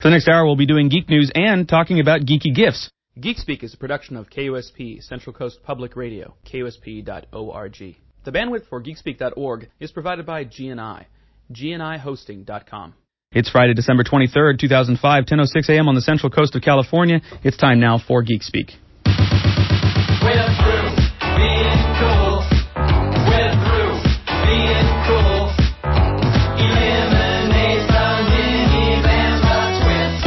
For the next hour, we'll be doing geek news and talking about geeky gifts. GeekSpeak is a production of KUSP, Central Coast Public Radio, KUSP.org. The bandwidth for geekspeak.org is provided by GNI, GNIHosting.com. It's Friday, December 23rd, 2005, 10:06 a.m. on the Central Coast of California. It's time now for GeekSpeak. We're through being cool. We're through being cool. Eliminate the minis and the twists.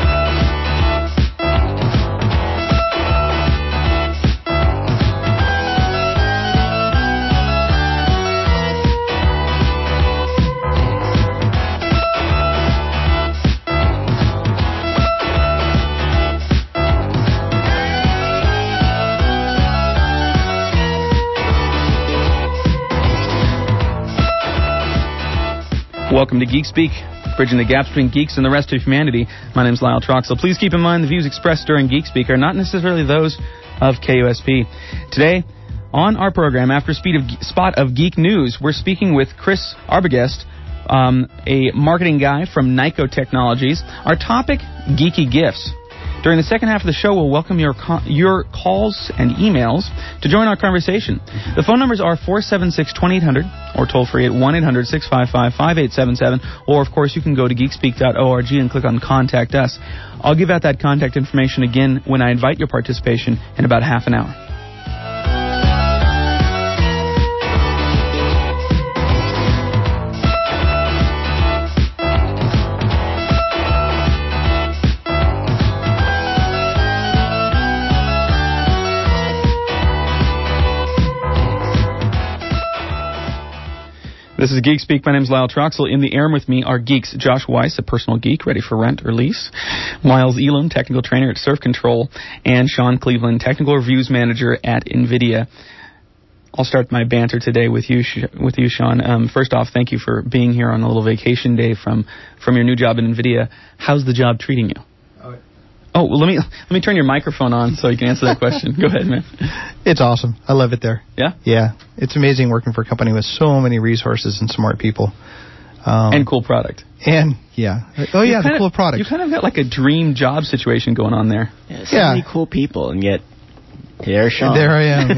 Welcome to GeekSpeak, bridging the gaps between geeks and the rest of humanity. My name is Lyle Troxell. Please keep in mind the views expressed during GeekSpeak are not necessarily those of KUSP. Today, on our program, after spot of geek news, we're speaking with Chris Arbogast, a marketing guy from Nyko Technologies. Our topic, geeky gifts. During the second half of the show, we'll welcome your calls and emails to join our conversation. The phone numbers are 476-2800 or toll free at 1-800-655-5877. Or, of course, you can go to geekspeak.org and click on Contact Us. I'll give out that contact information again when I invite your participation in about half an hour. This is GeekSpeak. My name is Lyle Troxell. In the air with me are geeks Josh Weiss, a personal geek ready for rent or lease, Miles Elam, technical trainer at Surf Control, and Sean Cleveland, technical reviews manager at NVIDIA. I'll start my banter today with you, Sean. First off, thank you for being here on a little vacation day from your new job at NVIDIA. How's the job treating you? Oh, well, let me turn your microphone on so you can answer that question. Go ahead, man. It's awesome. I love it there. Yeah? Yeah. It's amazing working for a company with so many resources and smart people. And cool product. And, yeah. Oh, yeah, the cool product. You kind of got like a dream job situation going on there. Yeah, so many cool people, and yet there's Sean. There I am,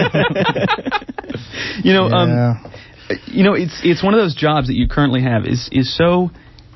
yeah. It's one of those jobs that you currently have is so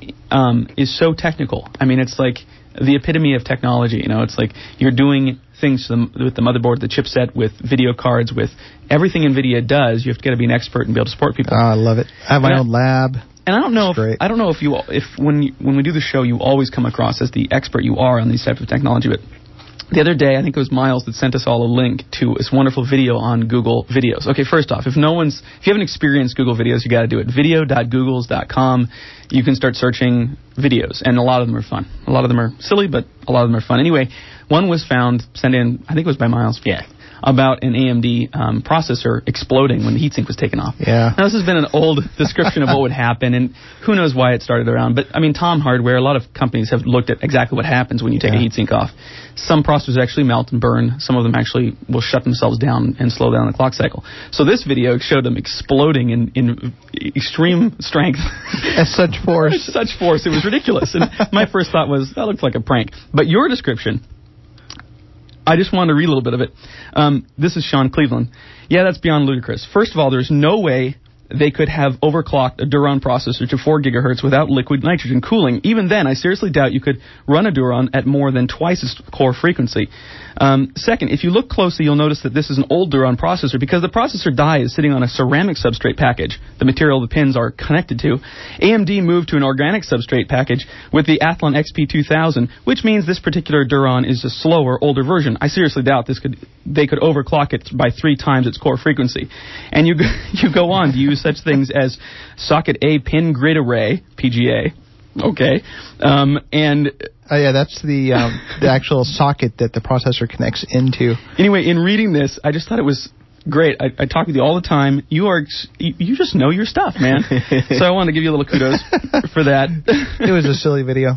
technical. I mean, it's like the epitome of technology. It's like you're doing things with the motherboard, the chipset, with video cards, with everything NVIDIA does. You have to be an expert and be able to support people. I love it. I have my own lab. And I don't know if when we do the show, you always come across as the expert you are on these types of technology. But the other day, I think it was Miles that sent us all a link to this wonderful video on Google Videos. Okay, first off, if you haven't experienced Google Videos, you got to do it. Video.googles.com. You can start searching videos, and a lot of them are fun. A lot of them are silly, but a lot of them are fun. Anyway, one was sent in, I think it was by Miles. Yeah. About an AMD processor exploding when the heatsink was taken off. Yeah. Now, this has been an old description of what would happen, and who knows why it started around. But, I mean, Tom Hardware, a lot of companies have looked at exactly what happens when you take a heatsink off. Some processors actually melt and burn. Some of them actually will shut themselves down and slow down the clock cycle. So this video showed them exploding in extreme strength. At such force. Such force. It was ridiculous. And my first thought was, that looks like a prank. But your description, I just wanted to read a little bit of it. This is Sean Cleveland. Yeah, that's beyond ludicrous. First of all, there's no way they could have overclocked a Duron processor to 4 gigahertz without liquid nitrogen cooling. Even then, I seriously doubt you could run a Duron at more than twice its core frequency. Second, if you look closely, you'll notice that this is an old Duron processor because the processor die is sitting on a ceramic substrate package, the material the pins are connected to. AMD moved to an organic substrate package with the Athlon XP2000, which means this particular Duron is a slower, older version. I seriously doubt they could overclock it by 3 times its core frequency. And you go on to use such things as Socket A Pin Grid Array, PGA. Okay. Yeah, that's the actual socket that the processor connects into. Anyway, in reading this, I just thought it was great. I talk with you all the time. You just know your stuff, man. So I wanted to give you a little kudos for that. It was a silly video.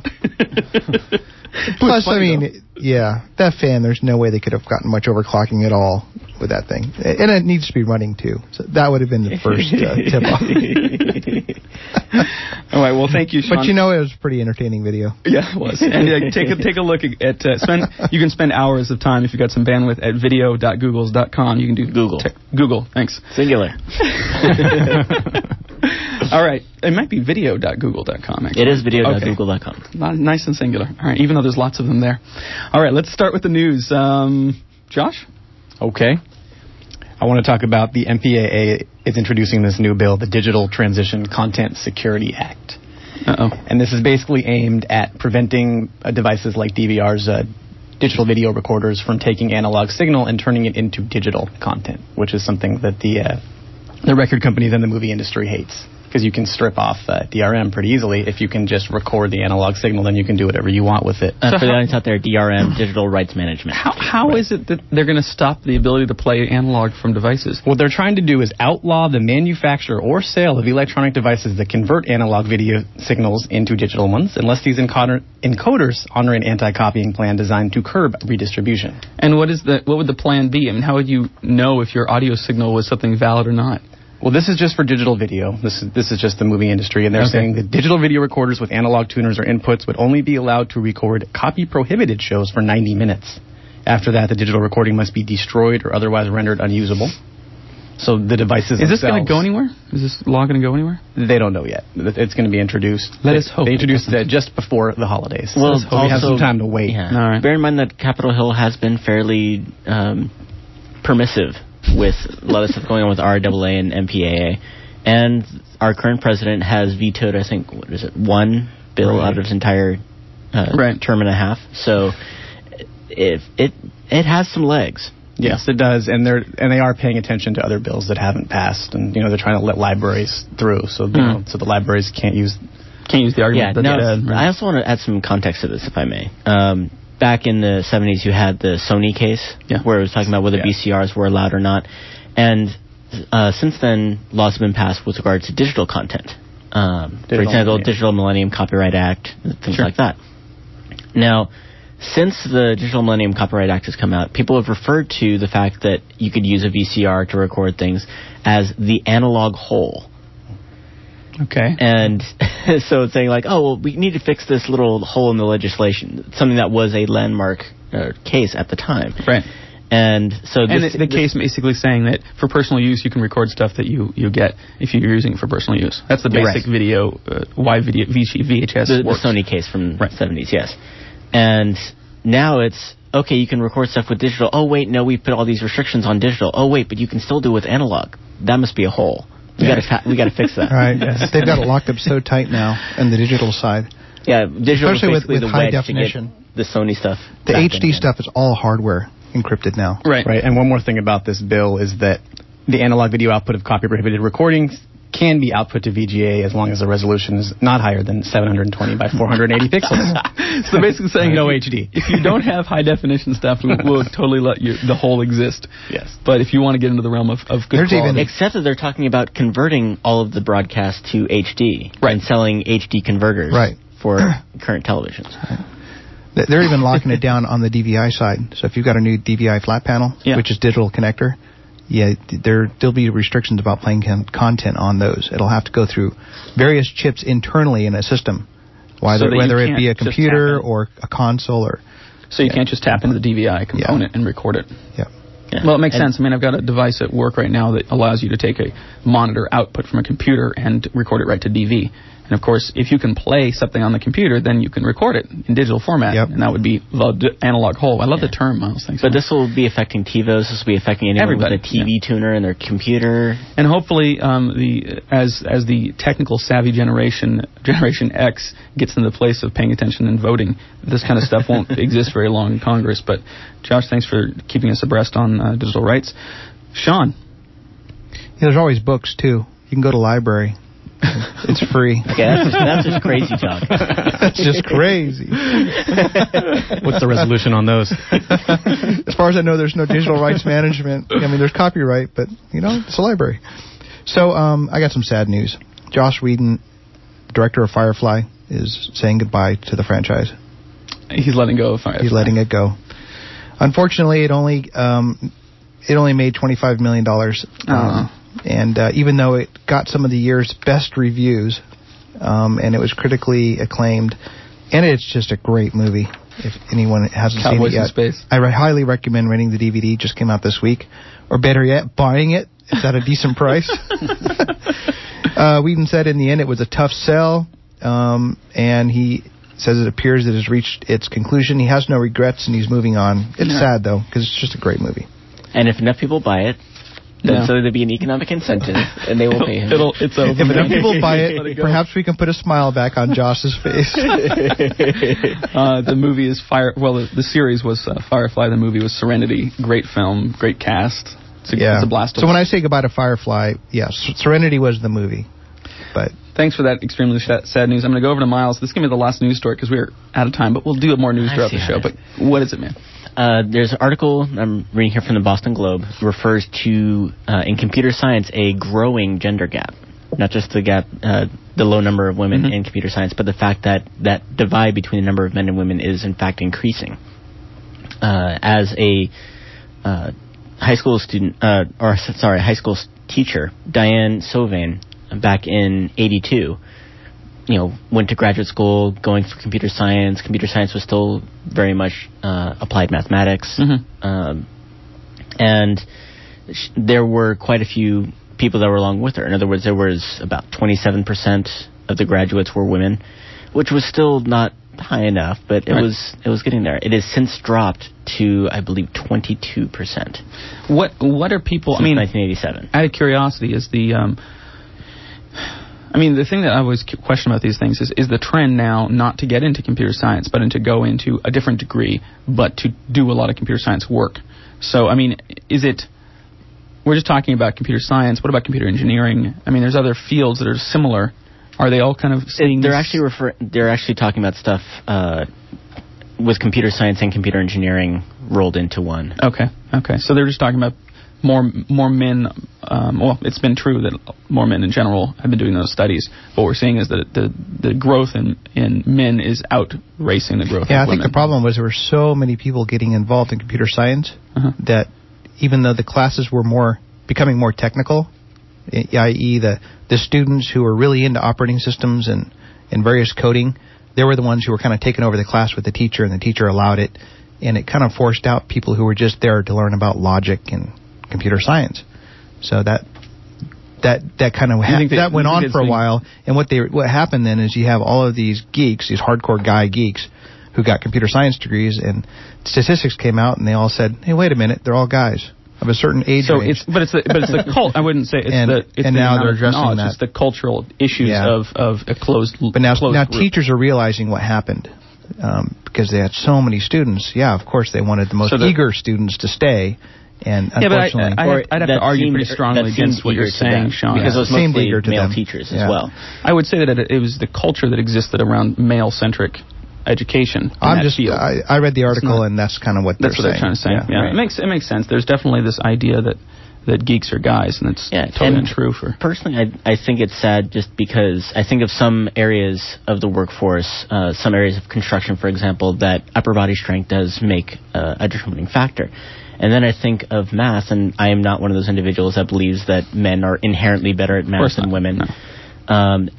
Plus, I mean, yeah, that fan, there's no way they could have gotten much overclocking at all with that thing. And it needs to be running, too. So that would have been the first tip-off. All right. Well, thank you, Sean. But you know, it was a pretty entertaining video. Yeah, it was. And take a look at you can spend hours of time if you've got some bandwidth at video.googles.com. You can do Google. Google. Thanks. Singular. All right. It might be video.google.com. Actually. It is video.google.com. Nice and singular. All right. Even though there's lots of them there. All right. Let's start with the news. Josh. Okay. I want to talk about the MPAA is introducing this new bill, the Digital Transition Content Security Act. Uh-oh. And this is basically aimed at preventing devices like DVRs, digital video recorders, from taking analog signal and turning it into digital content, which is something that the record companies and the movie industry hates. Because you can strip off DRM pretty easily. If you can just record the analog signal, then you can do whatever you want with it. For the audience out there, DRM, Digital Rights Management. How is it that they're going to stop the ability to play analog from devices? What they're trying to do is outlaw the manufacture or sale of electronic devices that convert analog video signals into digital ones, unless these encoders honor an anti-copying plan designed to curb redistribution. And what would the plan be? I mean, how would you know if your audio signal was something valid or not? Well, this is just for digital video. This is just the movie industry, and they're saying that digital video recorders with analog tuners or inputs would only be allowed to record copy-prohibited shows for 90 minutes. After that, the digital recording must be destroyed or otherwise rendered unusable. So the devices Is this going to go anywhere? Is this law going to go anywhere? They don't know yet. It's going to be introduced. Let us hope. They introduced it just before the holidays. Well, so we have some time to wait. Yeah. All right. Bear in mind that Capitol Hill has been fairly permissive with a lot of stuff going on with RAAA and MPAA. And our current president has vetoed, I think, one bill out of his entire term and a half. So if it has some legs. Yes, it does, and they are paying attention to other bills that haven't passed, and they're trying to let libraries through, so so the libraries can't use the argument. Yeah. I also want to add some context to this, if I may. Back in the 70s, you had the Sony case, where it was talking about whether VCRs were allowed or not, and since then, laws have been passed with regard to digital content. For example, Digital Millennium Copyright Act, things like that. Now, since the Digital Millennium Copyright Act has come out, people have referred to the fact that you could use a VCR to record things as the analog whole. Okay. And so it's saying like, oh, well, we need to fix this little hole in the legislation, something that was a landmark case at the time. Right. And so the case basically saying that for personal use, you can record stuff that you get if you're using it for personal use. That's the basic video, why VHS works. The Sony case from the 70s, yes. And now it's, okay, you can record stuff with digital. Oh, wait, no, we put all these restrictions on digital. Oh, wait, but you can still do it with analog. That must be a hole. We got to fix that. Right. Yes. They've got it locked up so tight now on the digital side. Yeah, digital especially was basically with the high wedge definition. To get the Sony stuff. The HD stuff is all hardware encrypted now. Right. And one more thing about this bill is that the analog video output of copy-prohibited recordings can be output to VGA as long as the resolution is not higher than 720 by 480 pixels. So basically saying no HD. If you don't have high definition stuff, we'll totally let the whole exist. Yes. But if you want to get into the realm of good quality. Except that they're talking about converting all of the broadcast to HD. Right. And selling HD converters for current televisions. They're even locking it down on the DVI side. So if you've got a new DVI flat panel, which is digital connector, there'll be restrictions about playing content on those. It'll have to go through various chips internally in a system, whether it be a computer or a console or. So you can't just tap into the DVI component and record it. Yeah. Well, it makes sense. I mean, I've got a device at work right now that allows you to take a monitor output from a computer and record it right to DV. And, of course, if you can play something on the computer, then you can record it in digital format, and that would be the analog whole. I love the term, Miles. Thanks. But this will be affecting TiVos. This will be affecting anyone with a TV tuner in their computer. And hopefully, as the technical savvy Generation X gets in the place of paying attention and voting, this kind of stuff won't exist very long in Congress. But, Josh, thanks for keeping us abreast on digital rights. Sean. There's always books, too. You can go to library. It's free. Okay, that's just crazy talk. That's just crazy. What's the resolution on those? As far as I know, there's no digital rights management. I mean, there's copyright, but, it's a library. So, I got some sad news. Joss Whedon, director of Firefly, is saying goodbye to the franchise. He's letting go of Firefly. He's letting it go. Unfortunately, it only made $25 million. And even though it got some of the year's best reviews, and it was critically acclaimed, and it's just a great movie. If anyone hasn't seen it yet, Space. I highly recommend renting the DVD. Just came out this week, or better yet, buying it. It's at a decent price. Whedon said in the end it was a tough sell, and he says it appears it has reached its conclusion. He has no regrets, and he's moving on. It's sad, though, because it's just a great movie. And if enough people buy it, then so there'll be an economic incentive, and they will pay him. It's over. If enough people buy it, perhaps we can put a smile back on Josh's face. The movie is the series was Firefly. The movie was Serenity. Great film, great cast. It's a blast. So when I say goodbye to Firefly, Serenity was the movie. But thanks for that extremely sad news. I'm going to go over to Miles. This is going to be the last news story because we're out of time, but we'll do more news throughout the show. But what is it, man? There's an article I'm reading here from the Boston Globe refers to, in computer science, a growing gender gap. Not just the gap, the low number of women in computer science, but the fact that that divide between the number of men and women is, in fact, increasing. As a high school teacher, Diane Sovane, back in '82, went to graduate school going for computer science. Computer science was still very much applied mathematics. And there were quite a few people that were along with her. In other words, there was about 27% of the graduates were women, which was still not high enough, but it was getting there. It has since dropped to, I believe, 22%. What are people... Since 1987. Out of curiosity, is the... the thing that I always question about these things is the trend now not to get into computer science, but to go into a different degree, but to do a lot of computer science work. So, is it... We're just talking about computer science. What about computer engineering? There's other fields that are similar. Are they all kind of seeing They're actually talking about stuff with computer science and computer engineering rolled into one. Okay. So they're just talking about more men. It's been true that more men in general have been doing those studies. What we're seeing is that the growth in men is outracing the growth of women. Yeah, I think the problem was there were so many people getting involved in computer science that even though the classes were becoming more technical, i.e. the students who were really into operating systems and various coding, they were the ones who were kind of taking over the class with the teacher, and the teacher allowed it, and it kind of forced out people who were just there to learn about logic and computer science. So that kind of that went on for a while, and what happened then is you have all of these geeks, these hardcore geeks who got computer science degrees, and statistics came out, and they all said, "Hey, wait a minute, they're all guys of a certain age range." But it's the cult. I wouldn't say it's now they're addressing that. It's the cultural issues of a closed. But now group. Teachers are realizing what happened because they had so many students. Yeah, of course they wanted the most eager students to stay. And unfortunately, I'd have to argue pretty strongly against what you're saying, Sean. Because it was mostly male teachers as well. I would say that it was the culture that existed around male-centric education. I read the article, and that's kind of what they're saying. That's what they're trying to say. Yeah. Right. It makes sense. There's definitely this idea that geeks are guys, and it's totally untrue. Personally, I think it's sad just because I think of some areas of the workforce, some areas of construction, for example, that upper body strength does make a determining factor. And then I think of math, and I am not one of those individuals that believes that men are inherently better at math than women. No.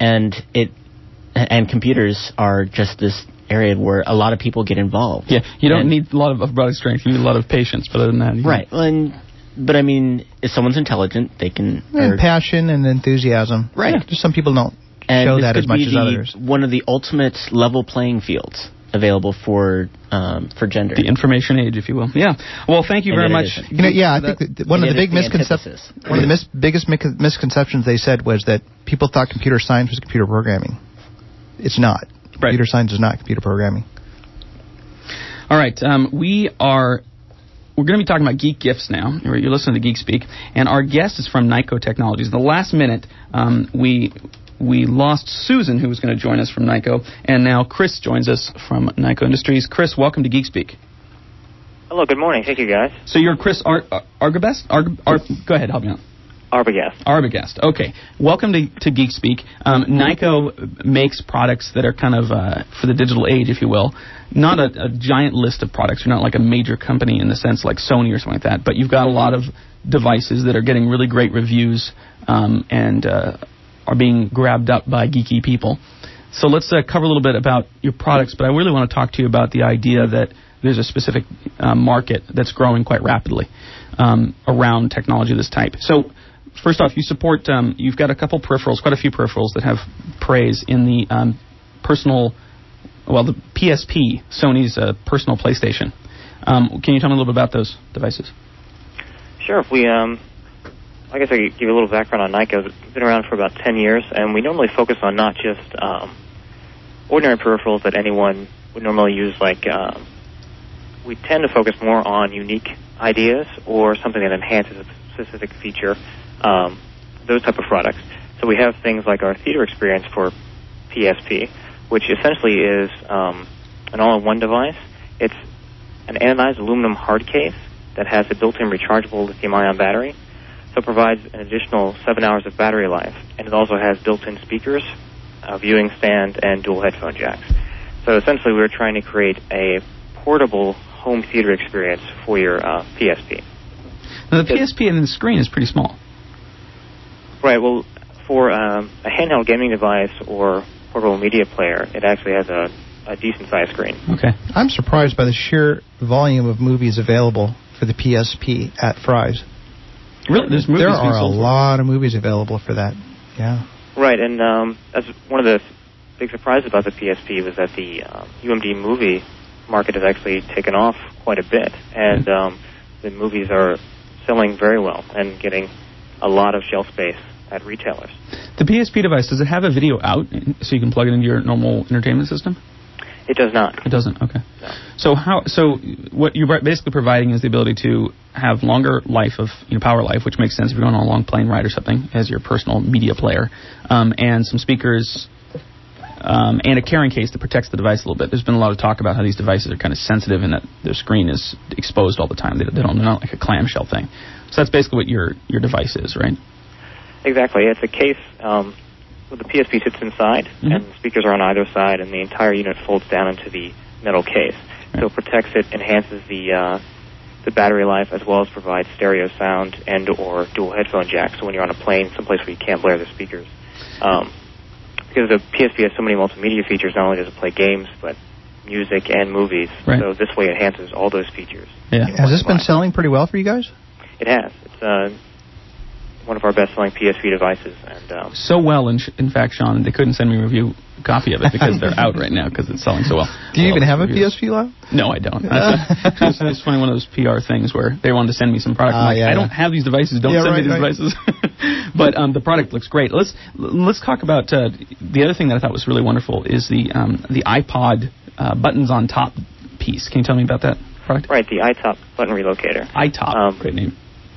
And computers are just this area where a lot of people get involved. Yeah, you don't need a lot of upper body strength. You need a lot of patience. But other than that, right. But if someone's intelligent, they can... And passion and enthusiasm. Right. Yeah. Just some people don't show that as much as others. One of the ultimate level playing fields available for gender. The information age, if you will. Yeah. Well, thank you very much. I think that one of the big biggest misconceptions they said was that people thought computer science was computer programming. It's not. Right. Computer science is not computer programming. All right. We're going to be talking about Geek Gifts now. You're listening to Geek Speak, and our guest is from Nyko Technologies. In the last minute, we lost Susan, who was going to join us from Nyko, and now Chris joins us from Nyko Industries. Chris, welcome to Geek Speak. Hello, good morning. Thank you, guys. So you're Chris Arbogast? Go ahead, help me out. Arbogast. Okay. Welcome to Geek Speak. Nyko makes products that are kind of for the digital age, if you will. Not a giant list of products. You're not like a major company in the sense like Sony or something like that, but you've got a lot of devices that are getting really great reviews and are being grabbed up by geeky people. So let's cover a little bit about your products, but I really want to talk to you about the idea that there's a specific market that's growing quite rapidly around technology of this type. So first off, you support, you've got a couple peripherals, quite a few peripherals that have praise in the the PSP, Sony's personal PlayStation. Can you tell me a little bit about those devices? Sure. I guess I could give you a little background on Nyko. It's been around for about 10 years, and we normally focus on not just ordinary peripherals that anyone would normally use. We tend to focus more on unique ideas or something that enhances a specific feature, those type of products. So we have things like our theater experience for PSP, which essentially is an all-in-one device. It's an anodized aluminum hard case that has a built-in rechargeable lithium-ion battery. So it provides an additional 7 hours of battery life, and it also has built-in speakers, a viewing stand, and dual headphone jacks. So essentially we're trying to create a portable home theater experience for your PSP. Now the PSP and the screen is pretty small. Right, well, for a handheld gaming device or portable media player, it actually has a decent-sized screen. Okay. I'm surprised by the sheer volume of movies available for the PSP at Fry's. Really? There are a lot of movies available for that. Yeah. Right, and that's one of the big surprises about the PSP was that the UMD movie market has actually taken off quite a bit, and the movies are selling very well and getting a lot of shelf space at retailers. The PSP device, does it have a video out so you can plug it into your normal entertainment system? It does not. It doesn't. Okay. No. So what you're basically providing is the ability to have longer life of power life, which makes sense if you're going on a long plane ride or something as your personal media player, and some speakers, and a carrying case that protects the device a little bit. There's been a lot of talk about how these devices are kind of sensitive and that their screen is exposed all the time. They're not like a clamshell thing. So that's basically what your device is, right? Exactly. It's a case where the PSP sits inside, and the speakers are on either side, and the entire unit folds down into the metal case. Right. So it protects it, enhances the battery life, as well as provides stereo sound and or dual headphone jacks. So when you're on a plane, someplace where you can't blare the speakers. Because the PSP has so many multimedia features, not only does it play games, but music and movies. Right. So this way it enhances all those features. Yeah. Has this been selling pretty well for you guys? It has. It's one of our best-selling PSP devices. And so well, in fact, Sean, they couldn't send me a review copy of it because they're out right now because it's selling so well. Do you even have a PSP lab? No, I don't. It's funny, one of those PR things where they wanted to send me some product. I'm like, I don't have these devices. Don't send me these devices. But the product looks great. Let's talk about the other thing that I thought was really wonderful is the iPod buttons on top piece. Can you tell me about that product? Right, the iTop button relocator. iTop, great name.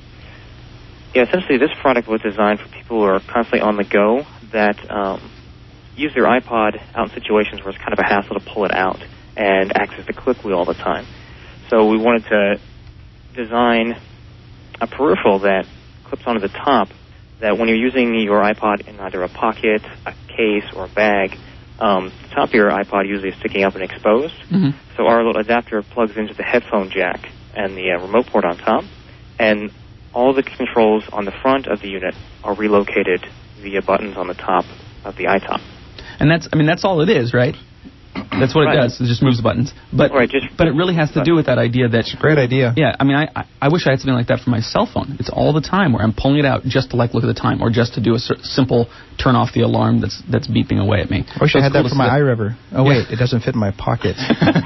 Yeah, essentially this product was designed for people who are constantly on the go that use their iPod out in situations where it's kind of a hassle to pull it out and access the click wheel all the time. So we wanted to design a peripheral that clips onto the top that when you're using your iPod in either a pocket, a case, or a bag, the top of your iPod usually is sticking up and exposed. So our little adapter plugs into the headphone jack and the remote port on top, and all the controls on the front of the unit are relocated via buttons on the top of the iTop. And that's all it is, right? That's what it does. It just moves the buttons. But but it really has to do with that idea that... Great idea. Yeah, I wish I had something like that for my cell phone. It's all the time where I'm pulling it out just to look at the time or just to do a simple turn off the alarm that's beeping away at me. I wish I had that for my iRiver. Oh, wait, it doesn't fit in my pocket.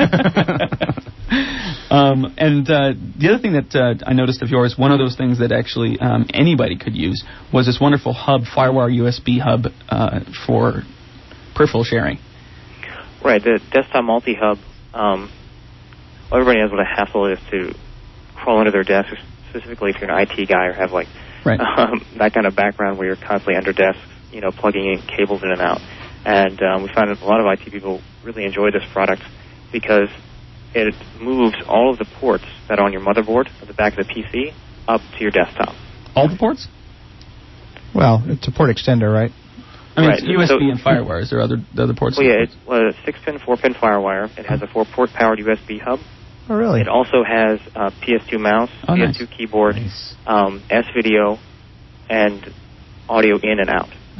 And the other thing that I noticed of yours, one of those things that actually anybody could use, was this wonderful hub, FireWire USB hub for peripheral sharing. Right, the desktop multi-hub, everybody knows what a hassle it is to crawl under their desk, specifically if you're an IT guy or have that kind of background where you're constantly under desks, plugging in cables in and out. And we found that a lot of IT people really enjoy this product because it moves all of the ports that are on your motherboard at the back of the PC up to your desktop. All the ports? Well, it's a port extender, right? It's USB and FireWire. Is there other ports? Well, yeah, it's a 6-pin, 4-pin FireWire. It has a 4-port powered USB hub. Oh, really? It also has a PS2 mouse, PS2 keyboard, S-video, and audio in and out.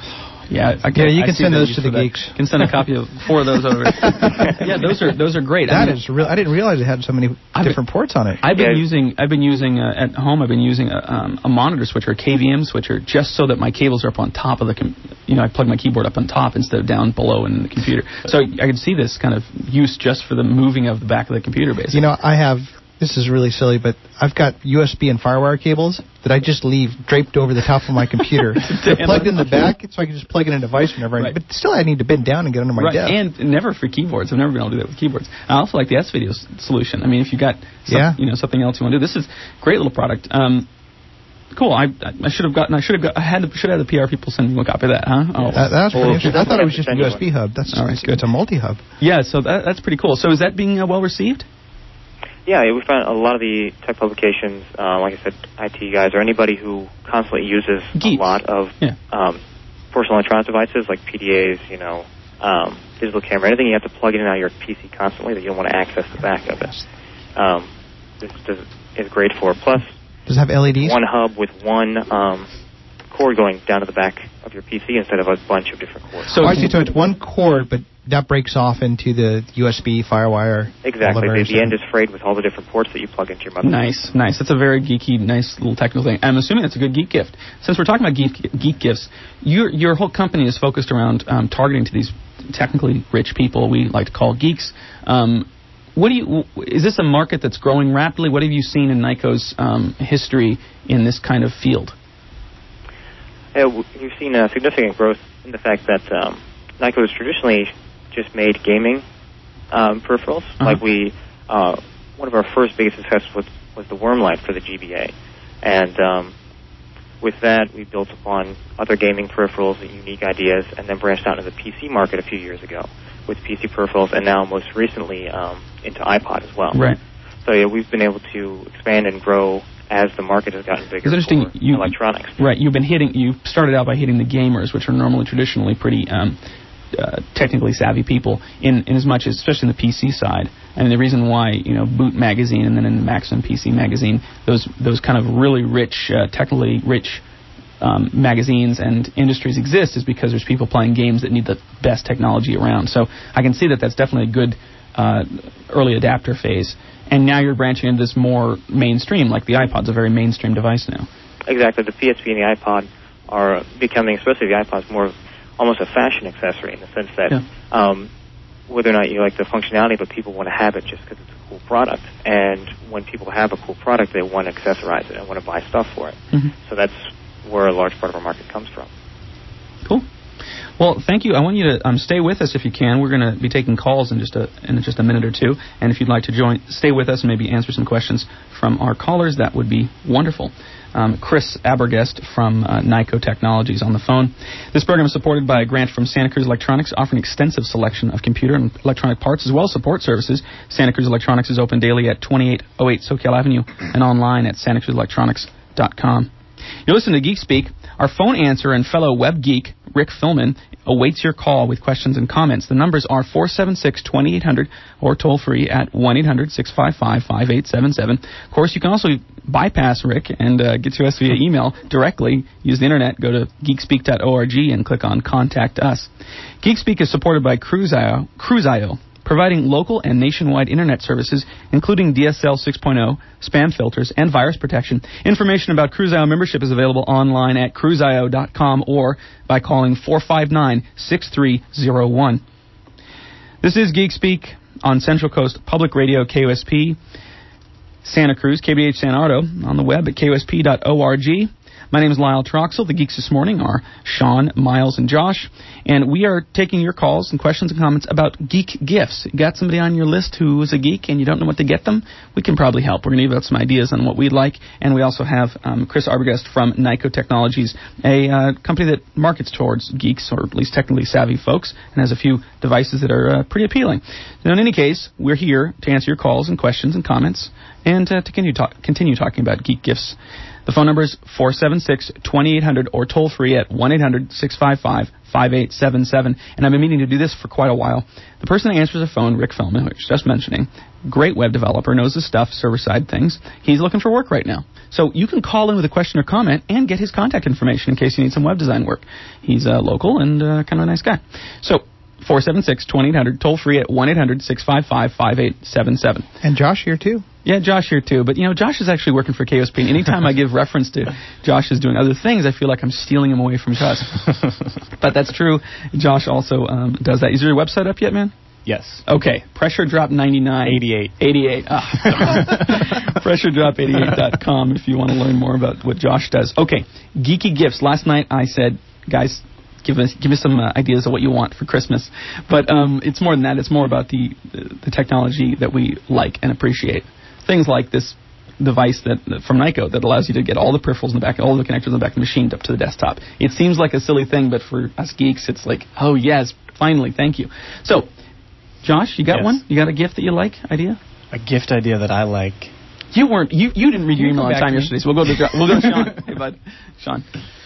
Yeah, you can send those to the geeks. Can send a copy of 4 of those over. Yeah, those are great. That is real. I didn't realize it had so many different ports on it. I've been using at home. I've been using a monitor switcher, a KVM switcher, just so that my cables are up on top of the. I plug my keyboard up on top instead of down below in the computer. So I can see this kind of use just for the moving of the back of the computer, basically. I have. This is really silly, but I've got USB and FireWire cables that I just leave draped over the top of my computer. They're plugged in the back, so I can just plug in a device whenever I need. But still, I need to bend down and get under my desk. And never for keyboards. I've never been able to do that with keyboards. I also like the S-Video solution. I mean, if you got something else you want to do, this is a great little product. Cool. I should have the PR people send me a copy of that, huh? Oh, that's pretty interesting. I thought it was just a USB hub. It's a multi-hub. Yeah, so that's pretty cool. So is that being well received? Yeah, we found a lot of the tech publications, like I said, IT guys or anybody who constantly uses a lot of personal electronic devices like PDAs, digital camera, anything you have to plug in and out of your PC constantly that you don't want to access the back of it. This is great for. Plus, does it have LEDs? One hub with one cord going down to the back of your PC instead of a bunch of different cords. So it's one cord, but that breaks off into the USB, FireWire. Exactly. The end is frayed with all the different ports that you plug into your motherboard. Nice. That's a very geeky, nice little technical thing. I'm assuming that's a good geek gift. Since we're talking about geek gifts, your whole company is focused around targeting to these technically rich people we like to call geeks. Is this a market that's growing rapidly? What have you seen in Nyco's history in this kind of field? We've seen significant growth in the fact that Nyco has traditionally just made gaming peripherals. Like one of our first biggest successes was the Wormlight for the GBA. And with that, we built upon other gaming peripherals and unique ideas, and then branched out into the PC market a few years ago with PC peripherals, and now most recently into iPod as well. Right. So yeah, we've been able to expand and grow as the market has gotten bigger for electronics. Right. You started out by hitting the gamers, which are normally traditionally pretty technically savvy people, in as much as, especially in the PC side. And the reason why, Boot Magazine and then in the Maximum PC Magazine, those kind of really rich, technically rich magazines and industries exist is because there's people playing games that need the best technology around. So I can see that that's definitely a good early adapter phase. And now you're branching into this more mainstream, like the iPod's a very mainstream device now. Exactly. The PSP and the iPod are becoming, especially the iPod's, more almost a fashion accessory in the sense that whether or not you like the functionality, but people want to have it just because it's a cool product. And when people have a cool product, they want to accessorize it and want to buy stuff for it. Mm-hmm. So that's where a large part of our market comes from. Cool. Well, thank you. I want you to stay with us if you can. We're going to be taking calls in just a minute or two. And if you'd like to stay with us and maybe answer some questions from our callers, that would be wonderful. Chris Abergest from Nyco Technologies on the phone. This program is supported by a grant from Santa Cruz Electronics, offering extensive selection of computer and electronic parts as well as support services. Santa Cruz Electronics is open daily at 2808 Soquel Avenue and online at santacruzelectronics.com. You're listening to Geek Speak. Our phone answerer and fellow web geek, Rick Philman, awaits your call with questions and comments. The numbers are 476-2800 or toll free at 1-800-655-5877. Of course, you can also bypass Rick and get to us via email directly. Use the internet, go to geekspeak.org and click on Contact Us. Geek Speak is supported by Cruise.io, providing local and nationwide internet services, including DSL 6.0, spam filters, and virus protection. Information about Cruise.io membership is available online at cruiseio.com or by calling 459-6301. This is Geek Speak on Central Coast Public Radio, KOSP, Santa Cruz, KBH San Ardo, on the web at kosp.org. My name is Lyle Troxel. The geeks this morning are Sean, Miles, and Josh. And we are taking your calls and questions and comments about geek gifts. You got somebody on your list who is a geek and you don't know what to get them? We can probably help. We're going to give out some ideas on what we'd like. And we also have Chris Abergest from Nyco Technologies, a company that markets towards geeks, or at least technically savvy folks, and has a few devices that are pretty appealing. Now, in any case, we're here to answer your calls and questions and comments and to continue talking about geek gifts. The phone number is 476-2800 or toll free at 1-800-655-5877. 5877, and I've been meaning to do this for quite a while. The person that answers the phone, Rick Feldman, which I was just mentioning, great web developer, knows his stuff, server-side things. He's looking for work right now. So you can call in with a question or comment and get his contact information in case you need some web design work. He's local and kind of a nice guy. So 476-2800, toll free at 1-800-655-5877. And Josh here too. Yeah, Josh here too. But, Josh is actually working for KOSP. And anytime I give reference to Josh is doing other things, I feel like I'm stealing him away from Gus. But that's true. Josh also does that. Is your website up yet, man? Yes. Okay. Pressure Drop 99. 88. PressureDrop88.com if you want to learn more about what Josh does. Okay. Geeky gifts. Last night I said, guys, give us some ideas of what you want for Christmas. But it's more than that. It's more about the technology that we like and appreciate. Things like this device from Nyko that allows you to get all the peripherals in the back, all the connectors in the back of the machine up to the desktop. It seems like a silly thing, but for us geeks, it's like, oh yes, finally, thank you. So, Josh, you got one? You got a gift that you like? Idea? A gift idea that I like. You didn't read your email on time yesterday, so we'll go to Sean. Hey, bud, Sean.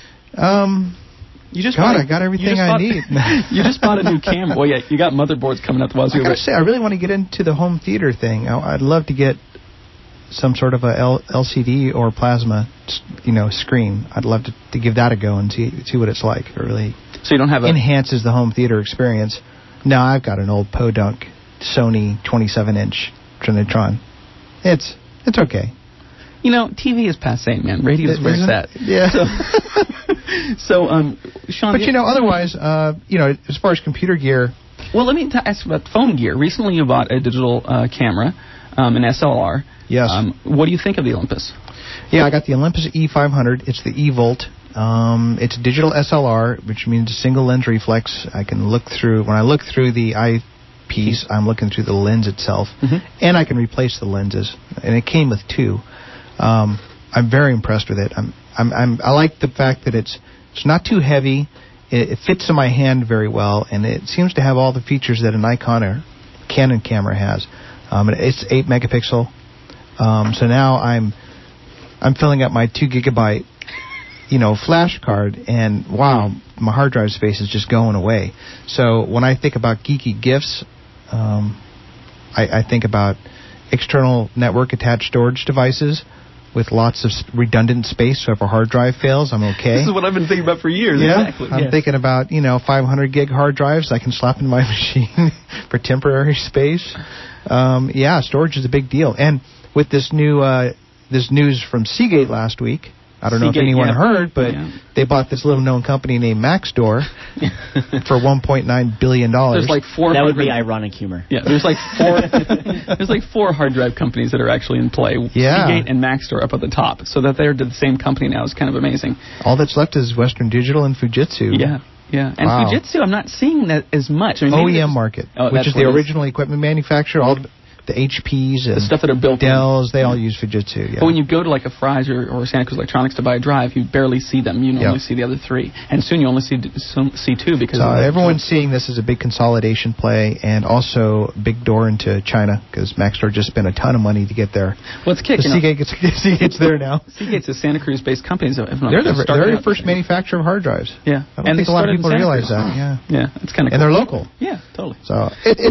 I got everything I need. You just bought a new camera. Well, yeah, you got motherboards coming up. I gotta say, I really want to get into the home theater thing. I'd love to get some sort of a LCD or plasma, screen. I'd love to give that a go and see what it's like. It really so you don't have enhances the home theater experience. No, I've got an old podunk Sony 27-inch Trinitron. It's okay. TV is passé, man. Radio is where it's at. Yeah. So, Sean... But, otherwise, as far as computer gear... Well, let me ask about phone gear. Recently you bought a digital camera, an SLR. Yes. What do you think of the Olympus? Yeah, I got the Olympus E500. It's the E-Volt. It's a digital SLR, which means a single lens reflex. I can look through... When I look through the eyepiece, I'm looking through the lens itself. Mm-hmm. And I can replace the lenses. And it came with two. I'm very impressed with it. I like the fact that it's not too heavy. It fits in my hand very well, and it seems to have all the features that a Nikon or Canon camera has. It's 8 megapixel. So now I'm filling up my 2 gigabyte, flash card, and wow, my hard drive space is just going away. So when I think about geeky gifts, I think about external network attached storage devices with lots of redundant space, so if a hard drive fails, I'm okay. This is what I've been thinking about for years. Yeah, exactly. I'm thinking about 500 gig hard drives I can slap in my machine for temporary space. Storage is a big deal. And with this news from Seagate last week, I don't know if anyone heard, but they bought this little-known company named Maxtor for $1.9 billion. There's like 4. That would be ironic humor. Yeah, there's like 4. There's like 4 hard drive companies that are actually in play. Yeah. Seagate and Maxtor up at the top, so that they're the same company now is kind of amazing. All that's left is Western Digital and Fujitsu. Yeah. And Fujitsu, I'm not seeing that as much. OEM market, which is the original equipment manufacturer. All the HPs and the stuff that are built Dells, they all use Fujitsu. Yeah. But when you go to like a Fry's or Santa Cruz Electronics to buy a drive, you barely see them. You only see the other 3. And soon you only see 2 because... So everyone's seeing this as a big consolidation play and also big door into China because Maxtor just spent a ton of money to get there. Well, it's kicked. Seagate's there now. Seagate's a Santa Cruz-based company. So they're the very first manufacturer of hard drives. Yeah. I don't think a lot of people realize that. Yeah, it's kind of cool. And they're local. Yeah, totally. So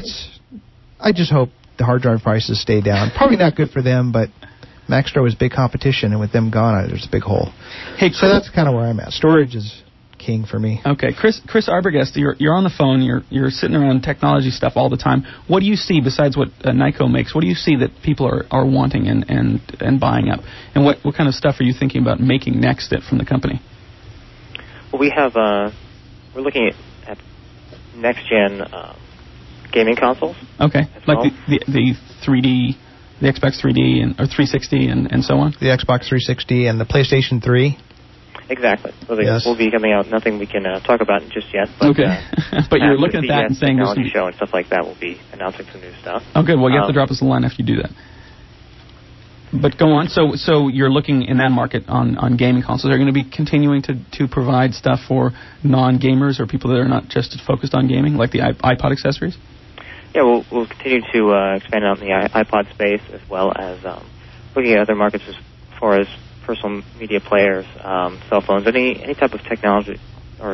I just hope the hard drive prices stay down. Probably not good for them, but Maxtor was big competition, and with them gone, there's a big hole. Hey, so that's kind of where I'm at. Storage is king for me. Okay, Chris Arbogast, you're on the phone. You're sitting around technology stuff all the time. What do you see besides what Nyko makes? What do you see that people are wanting and buying up? And what kind of stuff are you thinking about making next from the company? Well, we're looking at next gen. Gaming consoles. Okay, like the 3D, the Xbox 3D or 360 and so on. The Xbox 360 and the PlayStation 3. Exactly. So they will be coming out. Nothing we can talk about just yet. But, okay, but you're looking at that and saying technology show and stuff like that. We'll be announcing some new stuff. Oh, good. Well, you have to drop us a line after you do that. But go on. So you're looking in that market on gaming consoles. Are you going to be continuing to provide stuff for non-gamers or people that are not just focused on gaming, like the iPod accessories? Yeah, we'll continue to expand out in the iPod space as well as looking at other markets as far as personal media players, cell phones, any type of technology or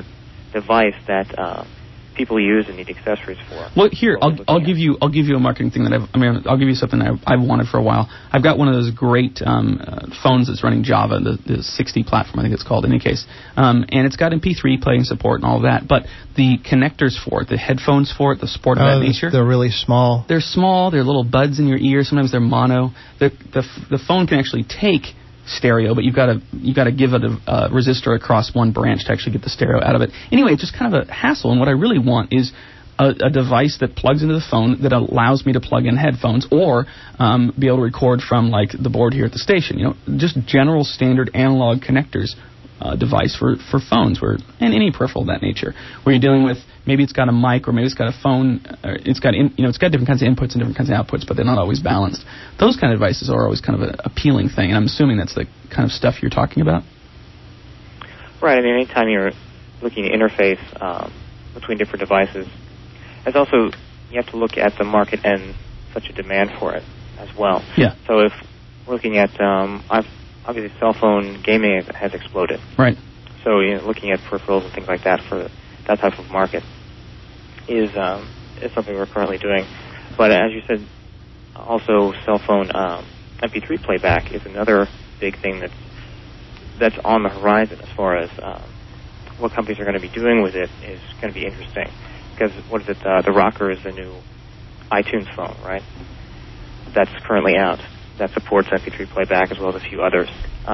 device that people use and need accessories for. Well, here I'll give you a marketing thing that I'll give you something I've wanted for a while. I've got one of those great phones that's running Java, the 60 platform I think it's called. In any case, and it's got MP3 playing support and all of that. But the connectors for it, the headphones for it, the support of that nature. They're really small. They're small. They're little buds in your ear. Sometimes they're mono. The phone can actually take stereo, but you've got to give it a resistor across one branch to actually get the stereo out of it. Anyway, it's just kind of a hassle, and what I really want is a device that plugs into the phone that allows me to plug in headphones or be able to record from like the board here at the station. You know, just general standard analog connectors device for phones and any peripheral of that nature, where you're dealing with maybe it's got a mic or maybe it's got a phone, or it's got different kinds of inputs and different kinds of outputs, but they're not always balanced. Those kind of devices are always kind of an appealing thing, and I'm assuming that's the kind of stuff you're talking about. Right. I mean, anytime you're looking to interface between different devices, it's also you have to look at the market and such a demand for it as well. Yeah. So if we're looking at obviously cell phone gaming has exploded. Right. So looking at peripherals and things like that for that type of market is something we're currently doing. But as you said, also cell phone MP3 playback is another big thing that's on the horizon as far as what companies are going to be doing with it is going to be interesting. Because what is it? The Rocker is the new iTunes phone, right? That's currently out. That supports MP3 playback as well as a few others.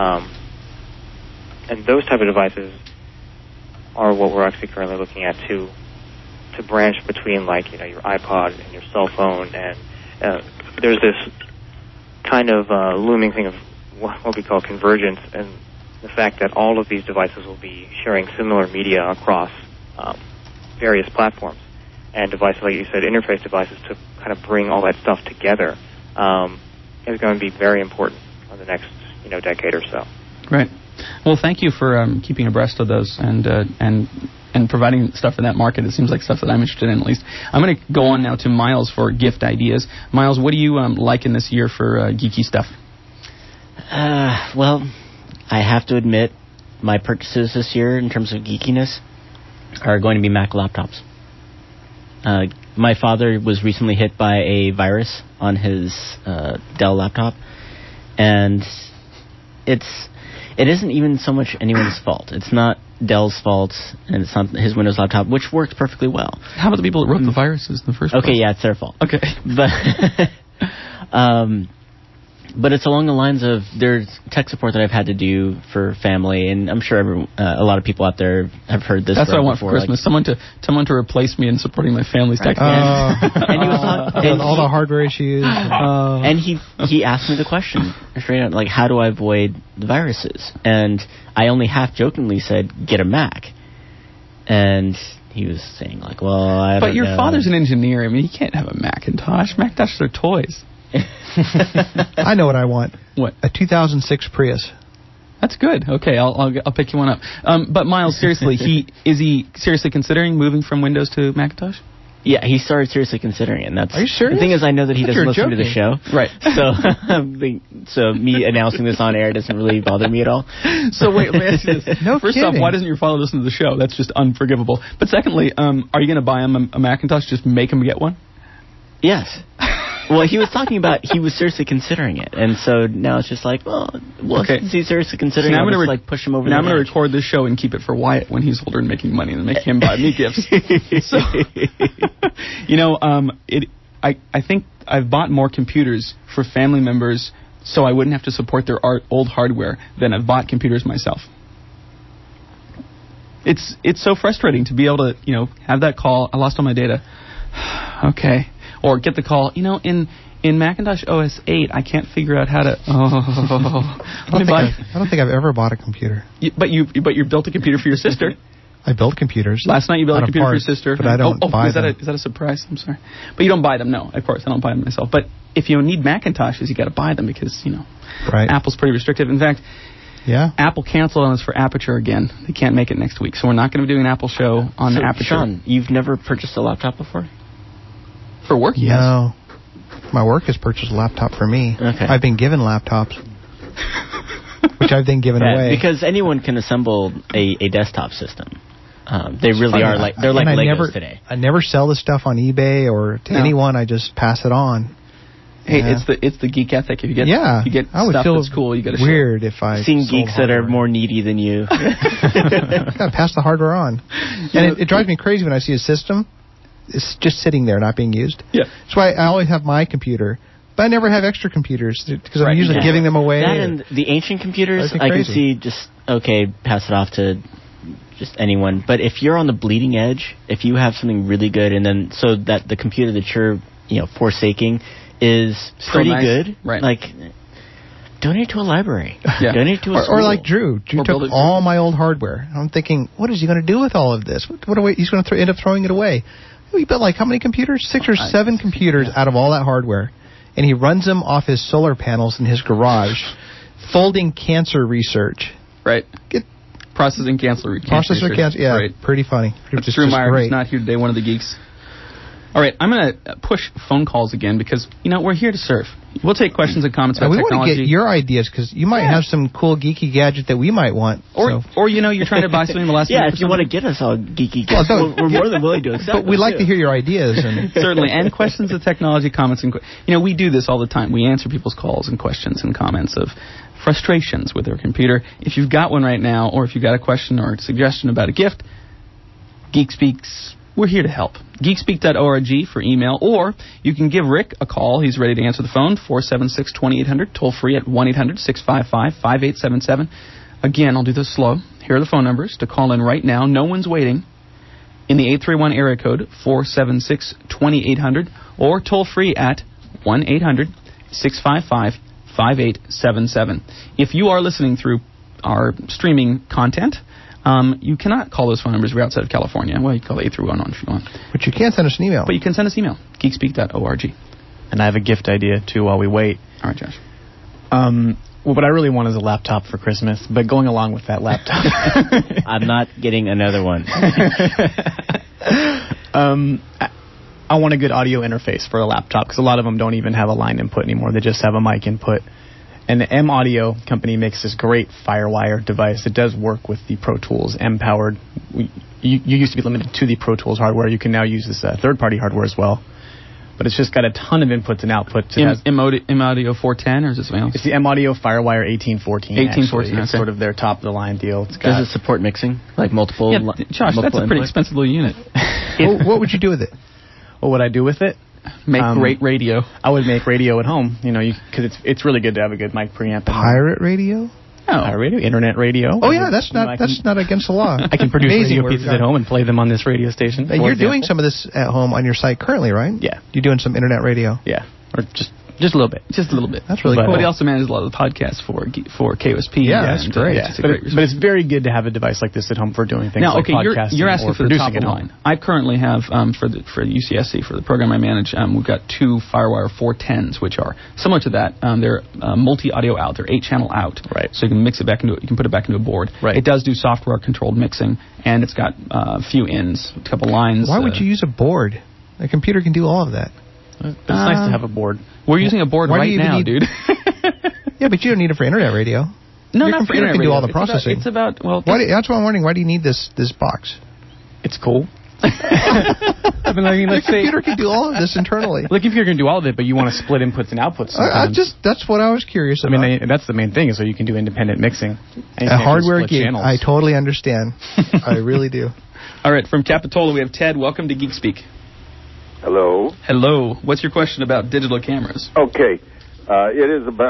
And those type of devices are what we're actually currently looking at to branch between, like, your iPod and your cell phone. And there's this kind of looming thing of what we call convergence, and the fact that all of these devices will be sharing similar media across various platforms. And devices, like you said, interface devices to kind of bring all that stuff together is going to be very important in the next decade or so. Right. Well, thank you for keeping abreast of those and providing stuff in that market. It seems like stuff that I'm interested in, at least. I'm going to go on now to Miles for gift ideas. Miles, what do you like in this year for geeky stuff? Well, I have to admit, my purchases this year in terms of geekiness are going to be Mac laptops. My father was recently hit by a virus on his Dell laptop, and it isn't even so much anyone's fault. It's not Dell's fault, and it's not his Windows laptop, which works perfectly well. How about the people that wrote the viruses in the first place? Okay, yeah, it's their fault. Okay. But it's along the lines of there's tech support that I've had to do for family, and I'm sure a lot of people out there have heard this. That's what I want before, for Christmas. Like, someone to replace me in supporting my family's tech. And he was all the hardware issues. And he asked me the question straight out, like, how do I avoid the viruses? And I only half jokingly said, get a Mac. And he was saying, like, well, I don't know. But your father's an engineer. I mean, he can't have a Macintosh. Macintosh's are toys. I know what I want. What? A 2006 Prius. That's good. Okay, I'll pick you one up. But Miles, seriously, is he seriously considering moving from Windows to Macintosh? Yeah, he started seriously considering it. And that's, are you serious? The thing is, I know that he doesn't listen to the show. Right. So me announcing this on air doesn't really bother me at all. So wait, let me ask you this. No First kidding. off, why doesn't your father listen to the show? That's just unforgivable. But secondly, are you going to buy him a Macintosh? Just make him get one? Yes. Well, he was talking about he was seriously considering it, and so now it's just like, well, okay. Since he's seriously considering so it, let's like push him over. Now I'm going to record this show and keep it for Wyatt when he's older and making money, and make him buy me gifts. So, I think I've bought more computers for family members so I wouldn't have to support their old hardware than I've bought computers myself. It's so frustrating to be able to have that call. I lost all my data. Okay. Or get the call, in Macintosh OS 8, I can't figure out how to. I don't think I've ever bought a computer. But you built a computer for your sister. I built computers. Last night you built a computer for your sister. But I don't buy them. Is that a surprise? I'm sorry. But you don't buy them, no. Of course, I don't buy them myself. But if you need Macintoshes, you got to buy them because, right. Apple's pretty restrictive. In fact, yeah. Apple canceled on us for Aperture again. They can't make it next week. So we're not going to be doing an Apple show on Aperture. Sean, you've never purchased a laptop before? For work, yes. No. My work has purchased a laptop for me. Okay. I've been given laptops, which I've then given away. Because anyone can assemble a desktop system. They really are like they're like Legos today. I never sell the stuff on eBay or to anyone. I just pass it on. Hey, it's the geek ethic. If you get I would stuff feel that's cool, you got to weird if I seen geeks that are more needy than you. Gotta pass the hardware on, and it drives me crazy when I see a system. It's just sitting there, not being used. Yeah, that's why I always have my computer, but I never have extra computers because I'm usually giving them away. That and the ancient computers, I can see just pass it off to just anyone. But if you're on the bleeding edge, if you have something really good, and then so that the computer that you're forsaking is pretty good, right? Like, donate to a library. Donate to a school. Or like Drew. Drew took all my old hardware. I'm thinking, what is he going to do with all of this? He's going to end up throwing it away. He built like how many computers? 6 or 7 computers out of all that hardware. And he runs them off his solar panels in his garage, folding cancer research. Right. Processing cancer research. Yeah, right. Pretty funny. That's Drew Meyer, who's not here today, one of the geeks. All right, I'm going to push phone calls again because, we're here to serve. We'll take questions and comments about technology. We want to get your ideas because you might have some cool geeky gadget that we might want. Or you're trying to buy something in the last minute. If you want to get us all geeky gadgets, we're more than willing to accept But we'd like to hear your ideas. Certainly, and questions of technology, comments, and we do this all the time. We answer people's calls and questions and comments of frustrations with their computer. If you've got one right now, or if you've got a question or a suggestion about a gift, Geek Speaks. We're here to help. Geekspeak.org for email, or you can give Rick a call. He's ready to answer the phone, 476-2800, toll free at 1-800-655-5877. Again, I'll do this slow. Here are the phone numbers to call in right now. No one's waiting. In the 831 area code, 476-2800, or toll free at 1-800-655-5877. If you are listening through our streaming content, you cannot call those phone numbers if you're outside of California. Well, you can call 831 if you want. But you can send us an email. But you can send us email, geekspeak.org. And I have a gift idea, too, while we wait. All right, Josh. What I really want is a laptop for Christmas, but going along with that laptop... I'm not getting another one. I want a good audio interface for a laptop, because a lot of them don't even have a line input anymore. They just have a mic input. And the M Audio company makes this great FireWire device. It does work with the Pro Tools M-powered. You used to be limited to the Pro Tools hardware. You can now use this third-party hardware as well. But it's just got a ton of inputs and outputs. M Audio 410, or is it something else? It's the M Audio FireWire 1814. 1814, It's sort of their top-of-the-line deal. Does it support mixing? Like multiple? Yeah, Josh, that's a pretty expensive little unit. What would you do with it? What would I do with it? Make great radio. I would make radio at home, because it's really good to have a good mic preamp. Pirate radio? No. Pirate radio, internet radio. Oh yeah, that's not against the law. I can produce radio pieces at home and play them on this radio station. And you're doing some of this at home on your site currently, right? Yeah. You're doing some internet radio. Yeah, or just a little bit. Just a little bit. That's really cool. But he also manages a lot of the podcasts for KOSP. Yeah, that's great. Yeah. But it's very good to have a device like this at home for doing things now, like podcasting. You're asking for the top of the line. I currently have, for UCSC, for the program I manage, we've got 2 FireWire 410s, which are similar to that. They're multi-audio out. They're 8-channel out. Right. So you can mix it back into it. You can put it back into a board. Right. It does do software-controlled mixing, and it's got a few ins, a couple lines. Why would you use a board? A computer can do all of that. It's nice to have a board. We're using a board right now, dude. Yeah, but you don't need it for internet radio. No, your not for computer internet can radio. do all the processing. It's about that's what I'm wondering. Why do you need this box? It's cool. Your computer can do all of this internally. Look, if you're going to do all of it, but you want to split inputs and outputs. That's what I was curious about. I mean, that's the main thing, is so you can do independent mixing. A hardware geek. I totally understand. I really do. All right, from Capitola, we have Ted. Welcome to Geek Speak. Hello. Hello. What's your question about digital cameras? Okay. It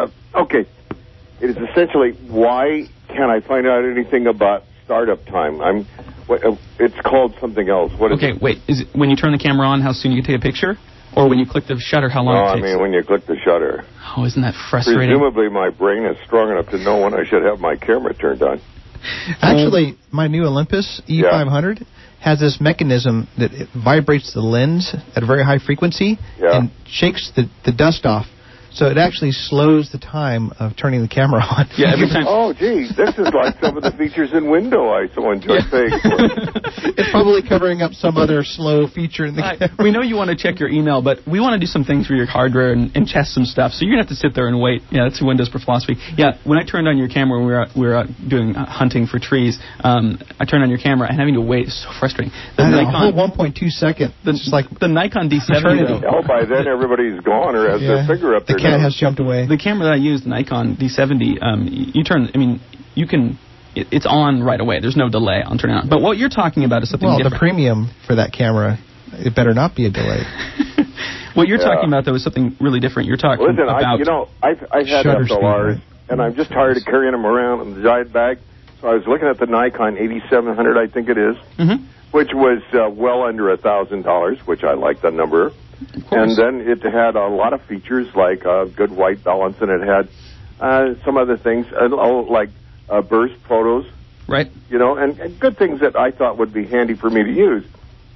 is essentially, why can't I find out anything about startup time? It's called something else. What is it? Wait. Is it when you turn the camera on, how soon you can take a picture? Or when you click the shutter, how long it takes? No, I mean when you click the shutter. Oh, isn't that frustrating? Presumably my brain is strong enough to know when I should have my camera turned on. Actually, my new Olympus E500 has this mechanism that it vibrates the lens at a very high frequency and shakes the dust off. So it actually slows the time of turning the camera on. Yeah, every time. Oh, gee, this is like some of the features in Windows I so enjoy paying for. It's probably covering up some other slow feature in the camera. We know you want to check your email, but we want to do some things for your hardware and test some stuff. So you're going to have to sit there and wait. Yeah, that's Windows for philosophy. Yeah, when I turned on your camera when we were out doing hunting for trees, I turned on your camera and having to wait is so frustrating. The Nikon, a whole 1.2 second. It's like the Nikon D70. Oh, by then everybody's gone or has their finger up there. The cat has jumped away. The camera that I used, the Nikon D70, you turn. I mean, you can. It's on right away. There's no delay on turning on. But what you're talking about is something different. The premium for that camera, it better not be a delay. What you're talking about, though, is something really different. You're talking about... I've had SLRs, and I'm just tired of carrying them around in the giant bag. So I was looking at the Nikon 8700, I think it is, which was well under $1,000, which I like the number. And then it had a lot of features like good white balance, and it had some other things like burst photos. Right. You know, and good things that I thought would be handy for me to use.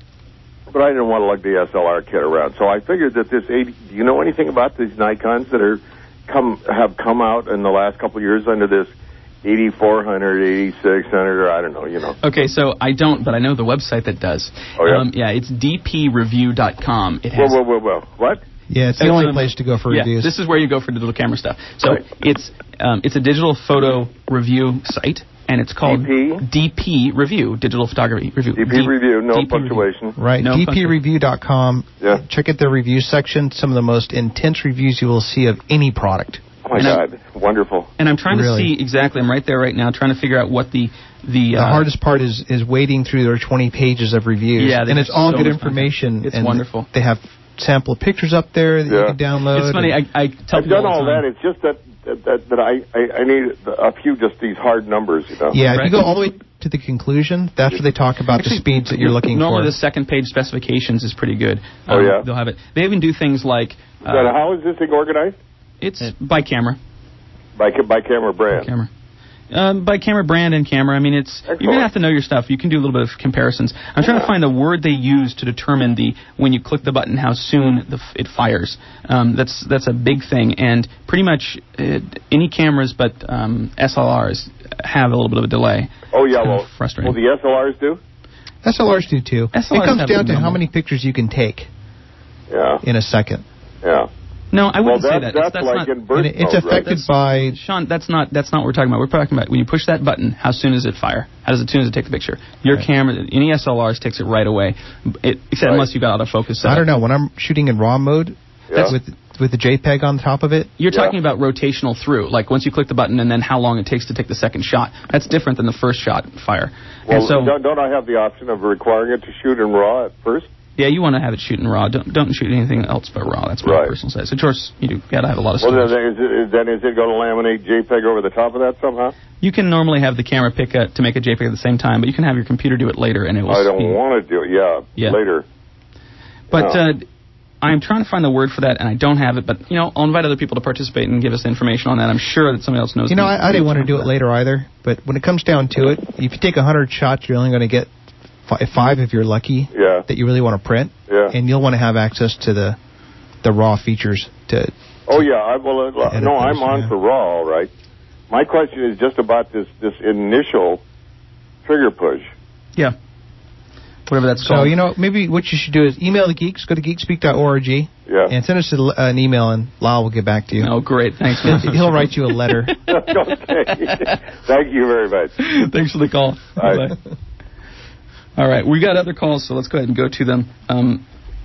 But I didn't want to lug the SLR kit around. So I figured that this 80... Do you know anything about these Nikons that have come out in the last couple of years under this 8400, 8600, or I don't know, you know? Okay, so I don't, but I know the website that does. Oh, yeah? Yeah, it's dpreview.com. It has... Whoa. What? Yeah, it's the only place to go for reviews. This is where you go for digital camera stuff. So it's a digital photo review site, and it's called DP Review, Digital Photography Review. DP Review, no punctuation. Right, no dpreview.com. Yeah. Check out the review section. Some of the most intense reviews you will see of any product. Oh, my God. Wonderful. And I'm trying to see exactly, I'm right there right now, trying to figure out what the hardest part is wading through their 20 pages of reviews. Yeah, and it's all good information. It's wonderful. They have sample pictures up there that you can download. It's funny, I tell I've done all that. It's just that I need a few just these hard numbers, you know. Yeah, if you go all the way to the conclusion, that's where they talk about the speeds that you're looking normally for. The second page specifications is pretty good. Oh, yeah? They'll have it. They even do things like... how is this thing organized? It's by camera. By camera brand. By camera brand and camera. I mean, you're going to have to know your stuff. You can do a little bit of comparisons. I'm trying to find the word they use to determine when you click the button how soon it fires. That's a big thing, and pretty much any cameras but SLRs have a little bit of a delay. Oh yeah, frustrating. Well, the SLRs do. SLRs do too. SLRs it comes down to how many pictures you can take. Yeah. In a second. Yeah. No, I wouldn't say that. That's like not, in burst it's mode, affected by... Sean, that's not what we're talking about. We're talking about when you push that button, how soon does it fire? As soon as it takes the picture? Your camera, any SLRs takes it right away, except unless you've got autofocus set up. I don't know. When I'm shooting in RAW mode, with the JPEG on top of it... You're talking about rotational through, like once you click the button and then how long it takes to take the second shot. That's different than the first shot fire. Well, and so, don't I have the option of requiring it to shoot in RAW at first? Yeah, you want to have it shoot in RAW. Don't shoot anything else but RAW. That's my personal size. So, of course, you got to have a lot of stuff. Well, then is it going to laminate JPEG over the top of that somehow? You can normally have the camera pick to make a JPEG at the same time, but you can have your computer do it later, and it will. I don't want to do it. Later. But I'm trying to find the word for that, and I don't have it. But I'll invite other people to participate and give us information on that. I'm sure that somebody else knows. I didn't want to do it later either. But when it comes down to it, if you take 100 shots, you're only going to get 5 if you're lucky that you really want to print, and you'll want to have access to the raw features I'm on for raw, all right. My question is just about this initial trigger push. Yeah. Whatever that's called. So, maybe what you should do is email the Geeks, go to geekspeak.org, and send us an email, and Lyle will get back to you. Oh, great. Thanks, man. He'll write you a letter. Okay. Thank you very much. Thanks for the call. Bye. All right, we got other calls, so let's go ahead and go to them. Oh,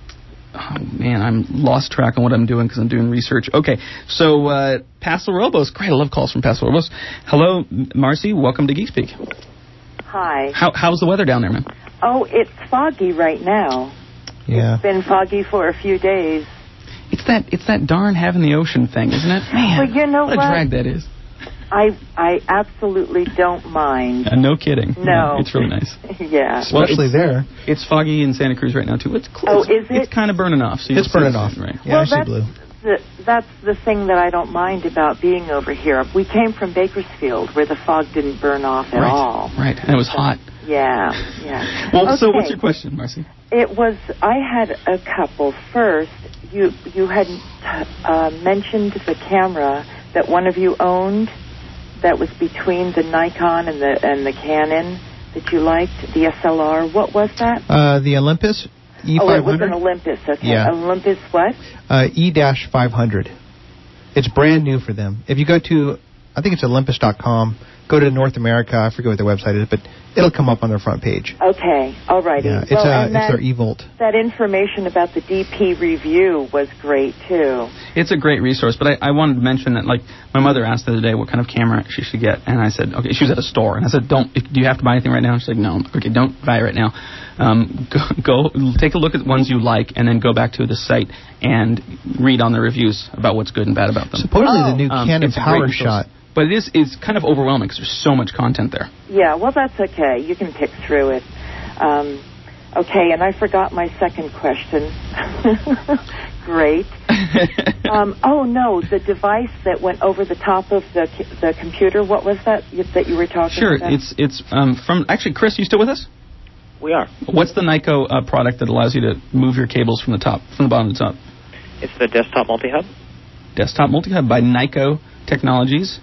man, I'm lost track on what I'm doing because I'm doing research. Okay, so Paso Robles. Great, I love calls from Paso Robles. Hello, Marcy. Welcome to GeekSpeak. Hi. How's the weather down there, man? Oh, it's foggy right now. Yeah. It's been foggy for a few days. It's that darn having the ocean thing, isn't it? Man, well, you know what a drag that is. I absolutely don't mind. No kidding. No. It's really nice. Yeah. Especially there. It's foggy in Santa Cruz right now, too. It's close. Oh, is it? It's kind of burning off. So it's burning off. Right. Yeah, I see blue. That's the thing that I don't mind about being over here. We came from Bakersfield, where the fog didn't burn off at all. Right, and it was hot. Yeah. Well, okay. so what's your question, Marcy? I had a couple. First, you had mentioned the camera that one of you owned that was between the Nikon and the Canon that you liked, the SLR. What was that? The Olympus E500. Oh, it was an Olympus. Okay. Yeah. Olympus what? E-500. It's brand new for them. If you go to, I think it's Olympus.com, go to North America, I forget what their website is, but it'll come up on their front page. Okay, all righty. Yeah, it's their E-Volt. That information about the DP review was great, too. It's a great resource, but I wanted to mention that, like, my mother asked the other day what kind of camera she should get, and I said, okay, she was at a store, and I said, do you have to buy anything right now? She's like, no. Okay, don't buy it right now. Go take a look at ones you like, and then go back to the site and read on the reviews about what's good and bad about them. Supposedly the new Canon PowerShot. But it's kind of overwhelming because there's so much content there. Yeah, well, that's okay. You can pick through it. Okay, and I forgot my second question. Great. Oh, no, the device that went over the top of the computer, what was that you were talking about? Sure, it's from... Actually, Chris, you still with us? We are. What's the Nyko product that allows you to move your cables from the bottom to the top? It's the Desktop Multi-Hub. Desktop Multi-Hub by Nyko Technologies.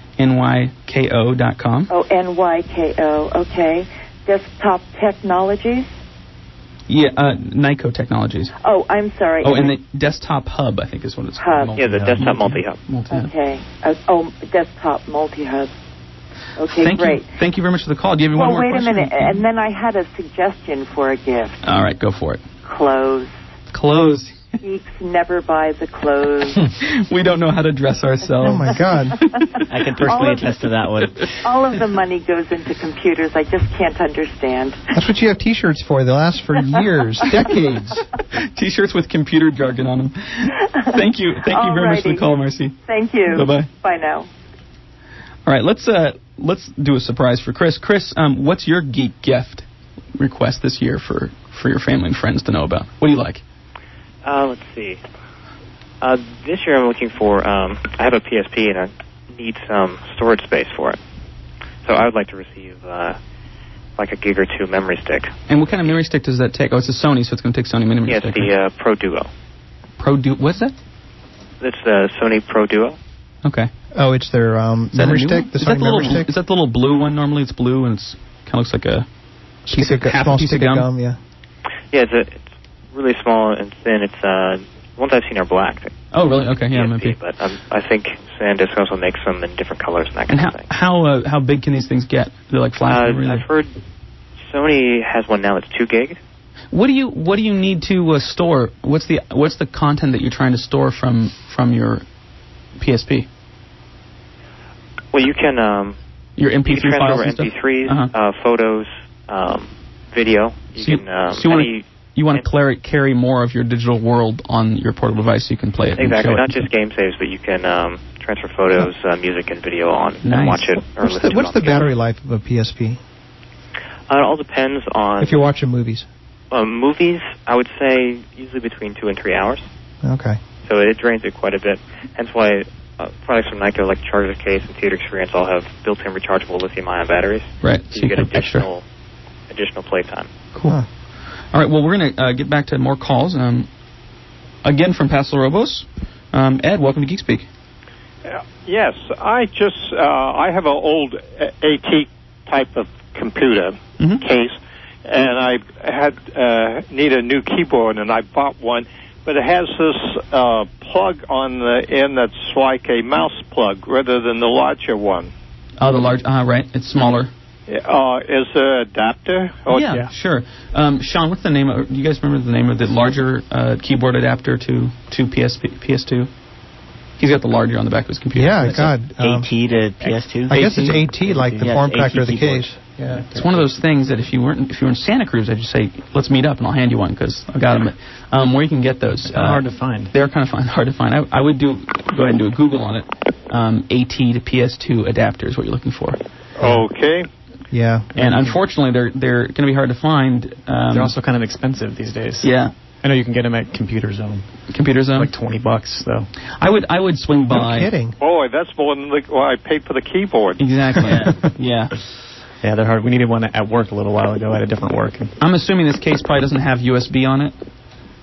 NYKO.com. Oh, NYKO, okay. Desktop Technologies? Yeah, Nyko Technologies. Oh, I'm sorry. Oh, and the Desktop Hub, I think is what it's called. Yeah, the Desktop Multi-Hub. Okay. Desktop Multi-Hub. Okay, great. Thank you very much for the call. Do you have one more question? Wait a minute, and then I had a suggestion for a gift. All right, go for it. Clothes. Clothes. Geeks never buy the clothes. We don't know how to dress ourselves. Oh, my God. I can personally attest to that one. All of the money goes into computers. I just can't understand. That's what you have T-shirts for. They last for years, decades. T-shirts with computer jargon on them. Thank you. Thank you very much for the call, Marcy. Thank you. Bye-bye. Bye now. All right, let's do a surprise for Chris. Chris, what's your geek gift request this year for your family and friends to know about? What do you like? Let's see. This year I'm looking for, I have a PSP and I need some storage space for it. So I would like to receive, like a gig or two memory stick. And what kind of memory stick does that take? Oh, it's a Sony, so it's going to take Sony memory stick. Yes, the Pro Duo. What's that? It's the Sony Pro Duo. Okay. Oh, it's their memory stick? The Sony memory stick? Is that the little blue one? Normally it's blue and it's kind of looks like a piece of gum. Yeah. Yeah, it's really small and thin. It's the ones I've seen are black. Oh, really? Okay, yeah, maybe. But I think SanDisk also makes them in different colors and that kind of thing. How big can these things get? They're like flash memory? I've heard Sony has one now that's 2 gig. What do you need to store? What's the content that you're trying to store from your PSP? Well, you can your MP3 files and stuff? MP3s, photos, video. You want to carry more of your digital world on your portable device so you can play it. Exactly, not just game saves, but you can transfer photos, music, and video on and watch it or listen to it. What's the battery life of a PSP? It all depends on... If you're watching movies. Movies, I would say usually between 2 and 3 hours. Okay. So it drains it quite a bit. Hence why products from Nyko like Charger Case and Theater Experience all have built-in rechargeable lithium-ion batteries. Right. So you get additional playtime. Cool. Huh. All right, well, we're going to get back to more calls. Again from Paso Robles. Ed, welcome to GeekSpeak. Yes, I have an old AT type of computer case, and I need a new keyboard, and I bought one, but it has this plug on the end that's like a mouse plug rather than the larger one. Oh, the large, right, it's smaller. Is there an adapter? Yeah, sure. Sean, what's the name of... Do you guys remember the name of the larger keyboard adapter to PS2? He's got the larger on the back of his computer. Yeah, God. AT to PS2? I guess it's AT, like the form factor of the case. Yeah. It's one of those things that if you were in Santa Cruz, I'd just say, let's meet up and I'll hand you one because I got them. Where you can get those. Hard to find. They're kind of hard to find. I would go ahead and do a Google on it. AT to PS2 adapter is what you're looking for. Okay. Yeah. And unfortunately, they're going to be hard to find. They're also kind of expensive these days. Yeah. I know you can get them at Computer Zone. Computer Zone? Like $20, though. I would swing by. No kidding. Boy, that's more than what I paid for the keyboard. Exactly. Yeah. Yeah, they're hard. We needed one at work a little while ago at a different work. I'm assuming this case probably doesn't have USB on it.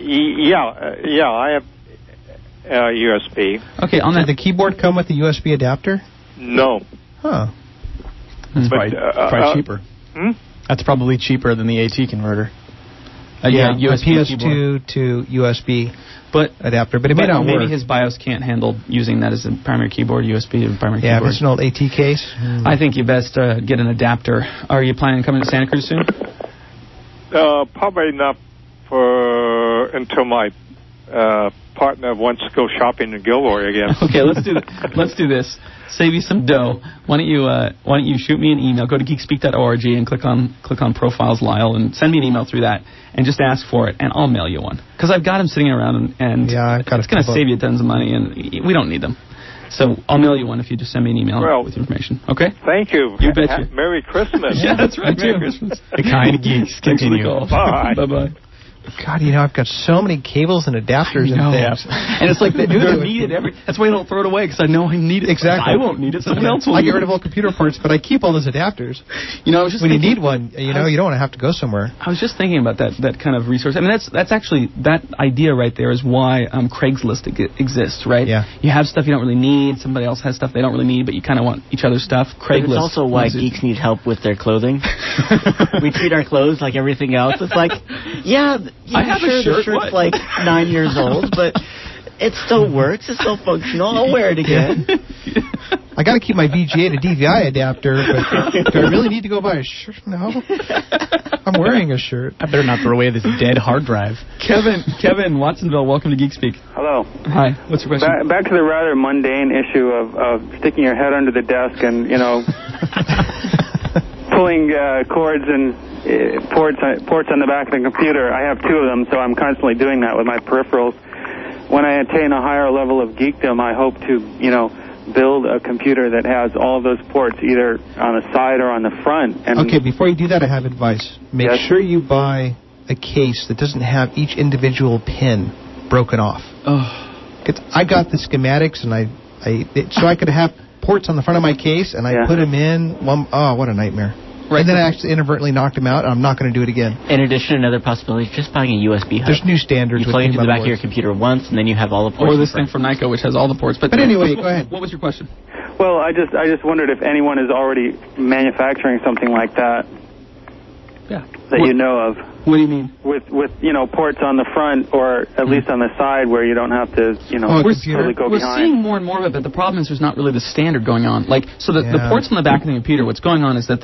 Yeah, I have USB. Okay, on that, did the keyboard come with a USB adapter? No. Huh. That's probably cheaper. That's probably cheaper than the AT converter. USB PS2 keyboard. to USB adapter, but it may not maybe work. his BIOS can't handle using that as a primary keyboard, USB to primary keyboard. Yeah, if it's an old AT case. I think you best get an adapter. Are you planning on coming to Santa Cruz soon? Probably not until my partner wants to go shopping in Gilroy again. Okay, let's do this. Save you some dough. Why don't you shoot me an email? Go to geekspeak.org and click on Profiles Lyle and send me an email through that and just ask for it and I'll mail you one because I've got them sitting around and it's going to save you tons of money and we don't need them. So I'll mail you one if you just send me an email with information. Okay? Thank you. You betcha. Merry Christmas. Yeah, that's right. Merry Christmas. The kind of geeks continue. Bye. Bye-bye. God, I've got so many cables and adapters and things. And it's like they're needed that's why I don't throw it away because I know I need it. Exactly. I won't need it. Someone else will. I get rid of all computer parts, but I keep all those adapters. I was just when you need one, you don't want to have to go somewhere. I was just thinking about that kind of resource. I mean, that's actually that idea right there is why Craigslist exists, right? Yeah. You have stuff you don't really need. Somebody else has stuff they don't really need, but you kind of want each other's stuff. Craigslist. But it's also why geeks need help with their clothing. We treat our clothes like everything else. It's like, I have a shirt. The shirt's like 9 years old, but it still works. It's still functional. I'll wear it again. I got to keep my VGA to DVI adapter, but do I really need to go buy a shirt? No. I'm wearing a shirt. I better not throw away this dead hard drive. Kevin Watsonville, welcome to Geekspeak. Hello. Hi. What's your question? Back to the rather mundane issue of sticking your head under the desk and, pulling cords and ports on the back of the computer. I have two of them, so I'm constantly doing that with my peripherals. When I attain a higher level of geekdom, I hope to, build a computer that has all of those ports either on the side or on the front. And okay, before you do that, I have advice. Make sure you buy a case that doesn't have each individual pin broken off. I got the schematics, and so I could have ports on the front of my case, and I put them in. What a nightmare. Right. And then I actually inadvertently knocked them out, and I'm not going to do it again. In addition, another possibility is just buying a USB hub. There's new standards. You plug it into the back of your computer once, and then you have all the ports. Or this thing from Nyko, which has all the ports. But anyway, go ahead. What was your question? Well, I just wondered if anyone is already manufacturing something like that. Yeah. That you know of. What do you mean? With ports on the front or at least on the side where you don't have to, totally go behind. We're seeing more and more of it, but the problem is there's not really the standard going on. The ports on the back of the computer, what's going on is that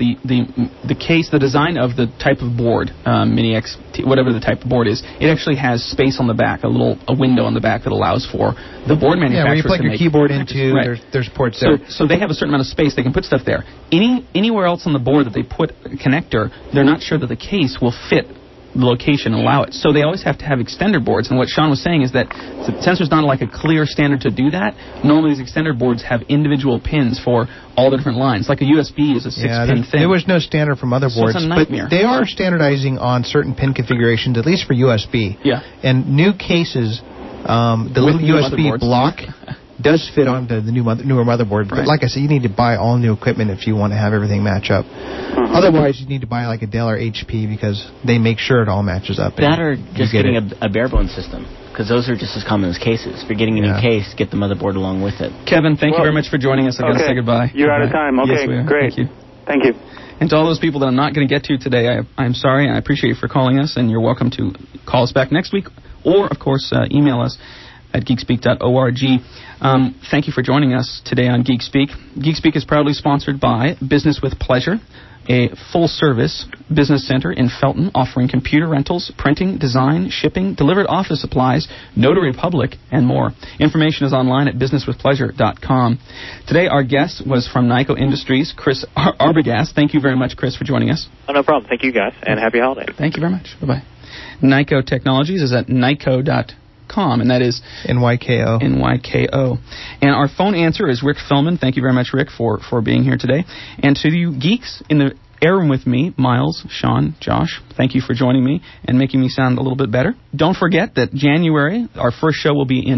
the design of the type of board, Mini XT, whatever the type of board is, it actually has space on the back, a window on the back that allows for the board manufacturers. Yeah, where you plug your keyboard into, there's ports there. So they have a certain amount of space, they can put stuff there. Anywhere else on the board that they put a connector, they're not sure that the case will fit the location and allow it. So they always have to have extender boards. And what Sean was saying is that since there's not like a clear standard to do that, normally these extender boards have individual pins for all the different lines. Like a USB is a 6-pin thing. There was no standard for motherboards, so it's a nightmare. But they are standardizing on certain pin configurations, at least for USB. Yeah. And new cases, the little USB block does fit onto the newer motherboard. But like I said, you need to buy all new equipment if you want to have everything match up. Otherwise, you need to buy like a Dell or HP because they make sure it all matches up. That or just getting a bare bone system, because those are just as common as cases. If you're getting a new case, get the motherboard along with it. Kevin, thank you very much for joining us. I've got to say goodbye. You're out of time. Okay, yes, we are. Great. Thank you. And to all those people that I'm not going to get to today, I'm sorry. I appreciate you for calling us, and you're welcome to call us back next week, or, of course, email us at geekspeak.org. Thank you for joining us today on Geekspeak. Geekspeak is proudly sponsored by Business with Pleasure, a full-service business center in Felton offering computer rentals, printing, design, shipping, delivered office supplies, notary public, and more. Information is online at businesswithpleasure.com. Today, our guest was from Nyko Industries, Chris Arbogast. Thank you very much, Chris, for joining us. Oh, no problem. Thank you, guys, and happy holidays. Thank you very much. Bye-bye. Nyko Technologies is at nyko.com, and that is NYKO. NYKO. And our phone answer is Rick Fillman. Thank you very much, Rick, for being here today. And to you geeks in the air room with me, Miles, Sean, Josh, thank you for joining me and making me sound a little bit better. Don't forget that January, our first show will be in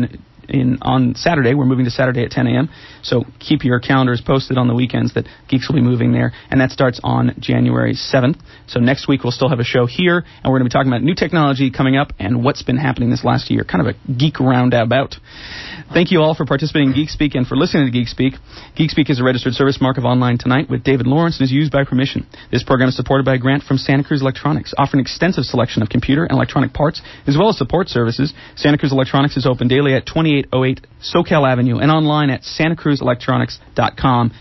on Saturday. We're moving to Saturday at 10 a.m. So keep your calendars posted on the weekends that Geeks will be moving there, and that starts on January 7th. So next week we'll still have a show here, and we're going to be talking about new technology coming up and what's been happening this last year. Kind of a geek roundabout. Thank you all for participating in Geek Speak and for listening to Geek Speak. Geek Speak is a registered service mark of Online Tonight with David Lawrence and is used by permission. This program is supported by a grant from Santa Cruz Electronics, offering an extensive selection of computer and electronic parts, as well as support services. Santa Cruz Electronics is open daily at 2808 SoCal Avenue and online at santacruzelectronics.com.